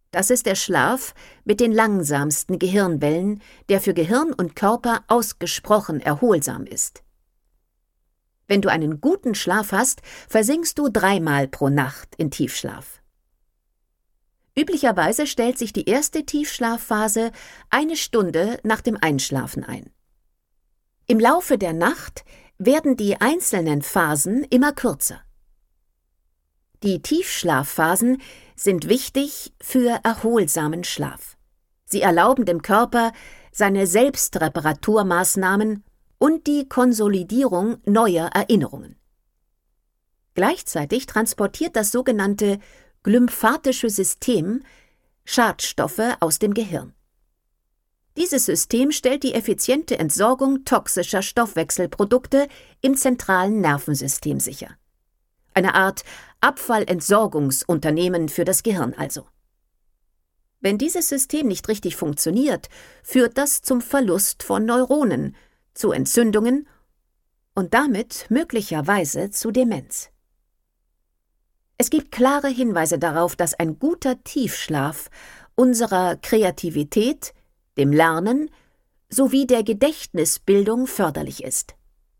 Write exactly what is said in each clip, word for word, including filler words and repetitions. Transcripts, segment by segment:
Das ist der Schlaf mit den langsamsten Gehirnwellen, der für Gehirn und Körper ausgesprochen erholsam ist. Wenn du einen guten Schlaf hast, versinkst du dreimal pro Nacht in Tiefschlaf. Üblicherweise stellt sich die erste Tiefschlafphase eine Stunde nach dem Einschlafen ein. Im Laufe der Nacht werden die einzelnen Phasen immer kürzer. Die Tiefschlafphasen sind wichtig für erholsamen Schlaf. Sie erlauben dem Körper seine Selbstreparaturmaßnahmen und die Konsolidierung neuer Erinnerungen. Gleichzeitig transportiert das sogenannte glymphatische System Schadstoffe aus dem Gehirn. Dieses System stellt die effiziente Entsorgung toxischer Stoffwechselprodukte im zentralen Nervensystem sicher. Eine Art Abfallentsorgungsunternehmen für das Gehirn also. Wenn dieses System nicht richtig funktioniert, führt das zum Verlust von Neuronen, zu Entzündungen und damit möglicherweise zu Demenz. Es gibt klare Hinweise darauf, dass ein guter Tiefschlaf unserer Kreativität, dem Lernen sowie der Gedächtnisbildung förderlich ist.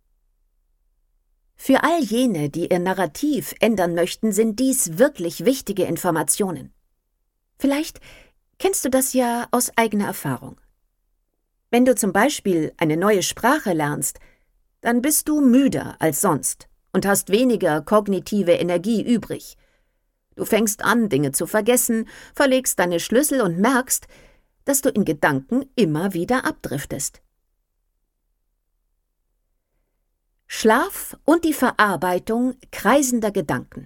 Für all jene, die ihr Narrativ ändern möchten, sind dies wirklich wichtige Informationen. Vielleicht kennst du das ja aus eigener Erfahrung. Wenn du zum Beispiel eine neue Sprache lernst, dann bist du müder als sonst und hast weniger kognitive Energie übrig. Du fängst an, Dinge zu vergessen, verlegst deine Schlüssel und merkst, dass du in Gedanken immer wieder abdriftest. Schlaf und die Verarbeitung kreisender Gedanken.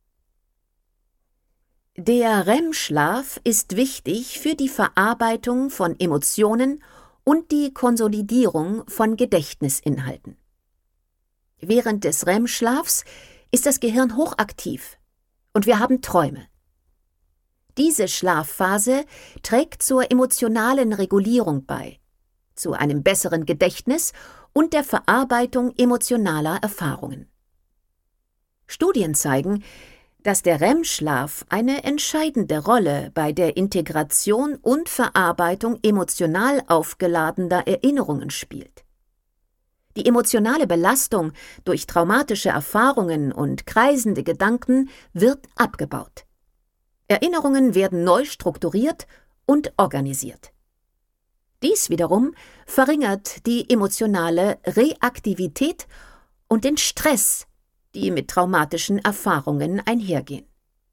Der R E M-Schlaf ist wichtig für die Verarbeitung von Emotionen und die Konsolidierung von Gedächtnisinhalten. Während des R E M-Schlafs ist das Gehirn hochaktiv und wir haben Träume. Diese Schlafphase trägt zur emotionalen Regulierung bei, zu einem besseren Gedächtnis und der Verarbeitung emotionaler Erfahrungen. Studien zeigen, dass der R E M-Schlaf eine entscheidende Rolle bei der Integration und Verarbeitung emotional aufgeladener Erinnerungen spielt. Die emotionale Belastung durch traumatische Erfahrungen und kreisende Gedanken wird abgebaut. Erinnerungen werden neu strukturiert und organisiert. Dies wiederum verringert die emotionale Reaktivität und den Stress, die mit traumatischen Erfahrungen einhergehen.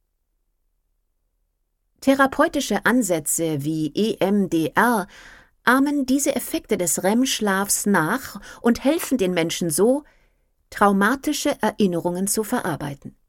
Therapeutische Ansätze wie E M D R ahmen diese Effekte des R E M-Schlafs nach und helfen den Menschen so, traumatische Erinnerungen zu verarbeiten.